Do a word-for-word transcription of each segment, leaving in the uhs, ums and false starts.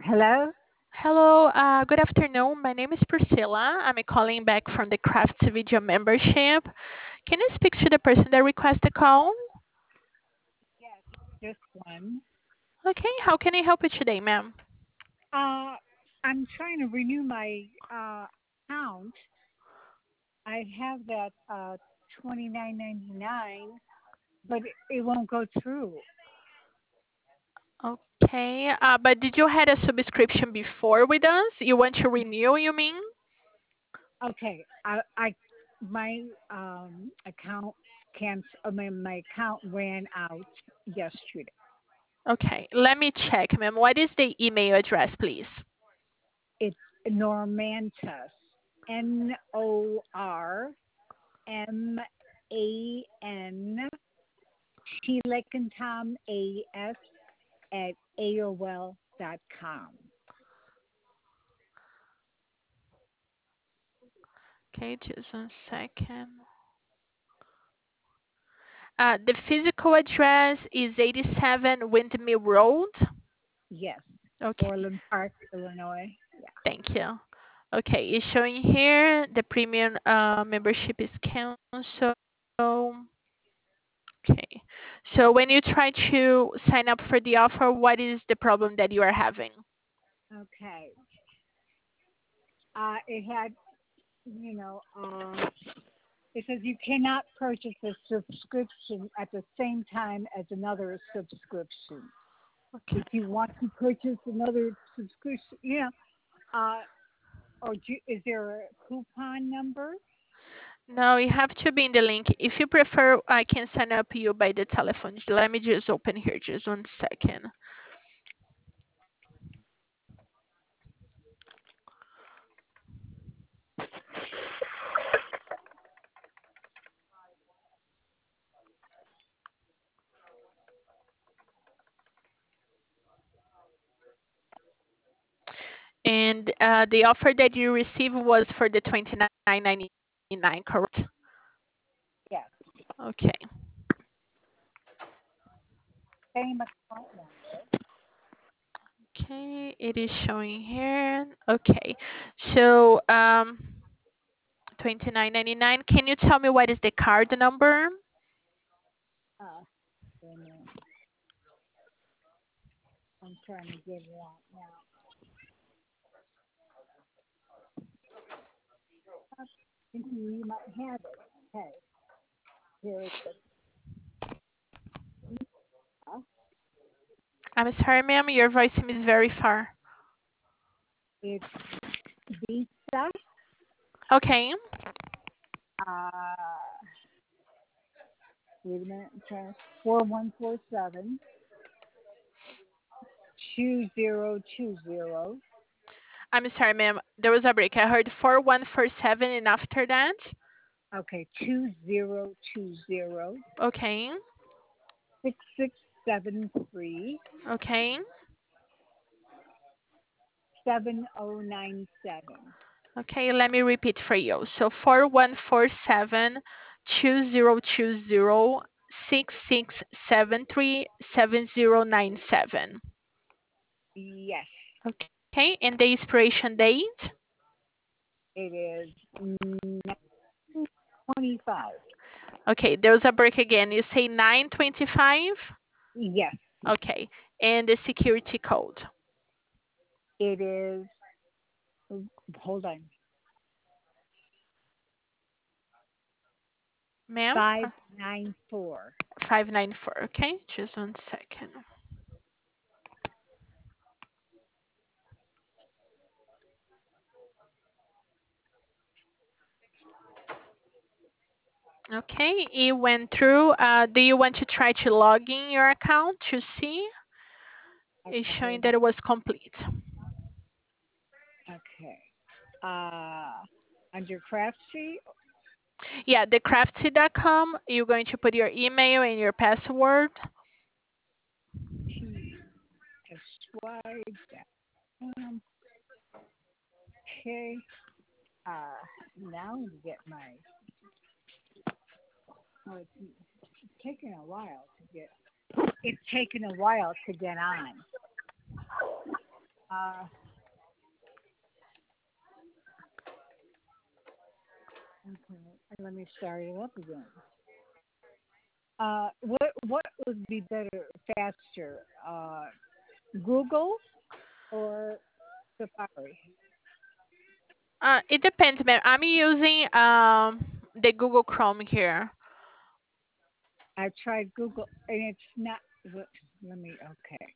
Hello? Hello, uh, good afternoon. My name is Priscilla. I'm calling back from the Crafts Video membership. Can I speak to the person that requested the call? Just one. Okay, how can I help you today, ma'am? Uh, I'm trying to renew my uh, account. I have that uh, twenty nine ninety nine, but it, it won't go through. Okay, uh, but did you had a subscription before with us? You want to renew, you mean? Okay, I, I my um, account can't. I mean, my account ran out yesterday. Okay, let me check, ma'am. What is the email address, please? It's Normantus, N O R M A N She like and Tom A S at A O L dot com. Okay, just one second. Uh, the physical address is eighty-seven Windmill Road. Yes. Okay, Orland Park, Illinois. thank you. Okay, it's showing here the premium uh, membership is canceled. Okay, so when you try to sign up for the offer, what is the problem that you are having? Okay. Uh, it had, you know, uh, it says you cannot purchase a subscription at the same time as another subscription. Okay. If you want to purchase another subscription, you know, uh, or do, is there a coupon number? No, you have to be in the link. If you prefer, I can sign up you by the telephone. Let me just open here, just one second. And uh, the offer that you received was for the twenty-nine ninety-nine, correct? Yes. Okay. Same account number. Okay, it is showing here. Okay, so um, twenty-nine ninety-nine. Can you tell me what is the card number? Uh, wait a minute. I'm trying to get it out now. I think you might have it. Okay. Here it is. Uh, I'm sorry, ma'am, your voice is very far. It's Visa. Okay, Uh, wait a minute. Okay. Four one four seven two zero two zero. I'm sorry, ma'am. There was a break. I heard four one four seven, and after that, Okay. Two zero two zero okay, six six seven three okay, seven zero nine seven. okay. Let me repeat for you. So four one four seven two zero two zero six six seven three seven zero nine seven. Yes, Okay, and the expiration date? it is nine twenty five. Okay, there's a break again. You say nine twenty-five? Yes, Okay, and the security code. it is. Hold on. Ma'am? Five nine four. five nine four, okay? Just one second. Okay, it went through. Uh, do you want to try to log in your account to see? It's Okay, showing that it was complete. okay. Uh, under craft sheet, Yeah, the craftsy dot com, you're going to put your email and your password. T S Y. Um, okay. Uh, now to get my. Oh, it's, it's taking a while to get. It's taken a while to get on. Uh, okay, let me start it up again. Uh, what what would be better, faster, uh, Google or Safari? Uh, it depends, ma'am. I'm using um the Google Chrome here. I tried Google and it's not. Let, let me. Okay,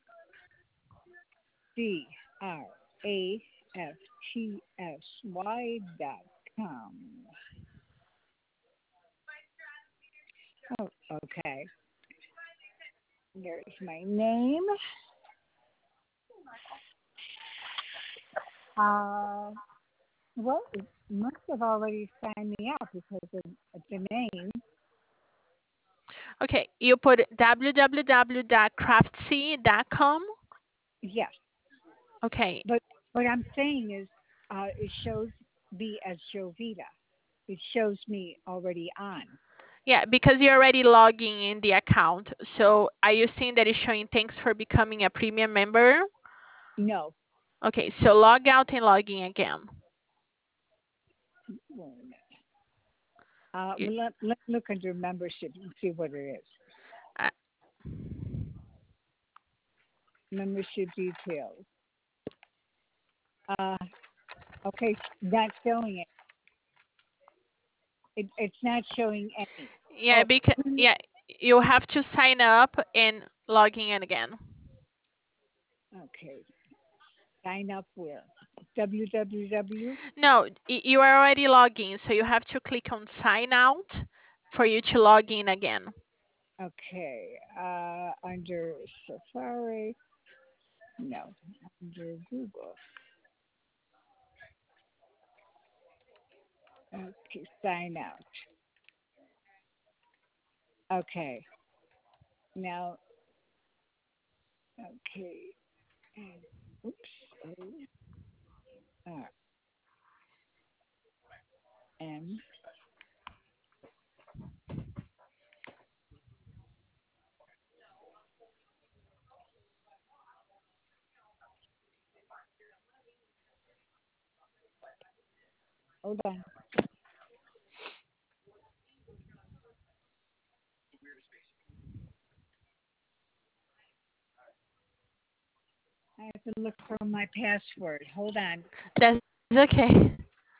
D R A F T S Y dot com. Oh, okay. There's my name. Uh, well, it must have already signed me out because of the name. Okay, you put w w w dot craftsy dot com. Yes, Okay, but what I'm saying is, uh, it shows me as Jovita. It shows me already on. yeah, because you're already logging in the account. So are you seeing that it's showing thanks for becoming a premium member? No. Okay, so log out and log in again. Wait a minute. Uh, You, well, let, let's look under membership and see what it is. uh, Membership details. Uh, okay, not showing it. it. It's not showing any. yeah, Oh, because yeah, you have to sign up and logging in again. okay. Sign up where? W W W. No, y- you are already logging, so you have to click on sign out for you to log in again. Okay. Uh, under Safari. No. Under Google. Okay. Sign out. Okay. Now. Okay. Oops. O R M. Hold on. I have to look for my password. Hold on. That's okay.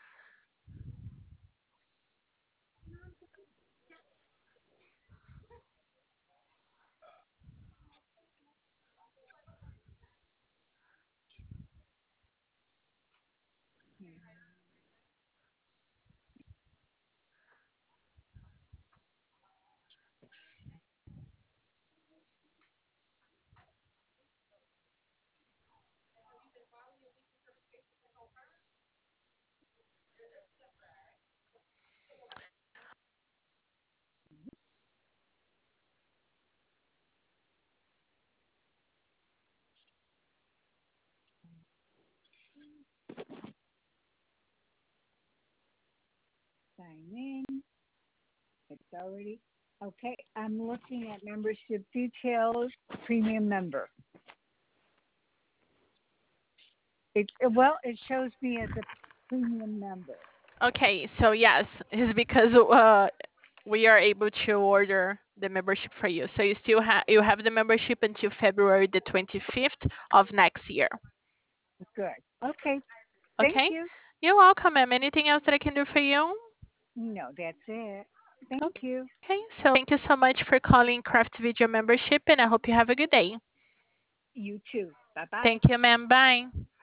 Sign in. It's already okay. I'm looking at membership details. Premium member. It well, it shows me as a premium member. Okay, so yes, it's because uh, we are able to order the membership for you. So you still have you have the membership until February the twenty-fifth of next year. Good. Okay. Thank Okay? you. You're welcome, ma'am. Anything else that I can do for you? No, that's it. Thank you. Okay, so thank you so much for calling Craft Video Membership, and I hope you have a good day. You too. Bye bye. Thank you, ma'am. Bye.